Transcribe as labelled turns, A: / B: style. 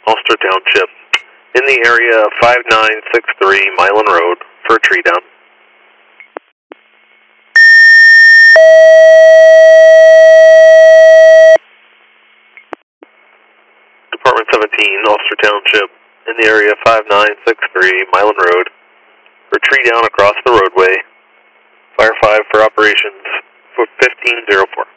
A: Ulster Township, in the area of 5963 Milan Road for a tree down. Department 17, Ulster Township, in the area of 5963 Milan Road for a tree down across the roadway. Fire 5 for operations for 1504.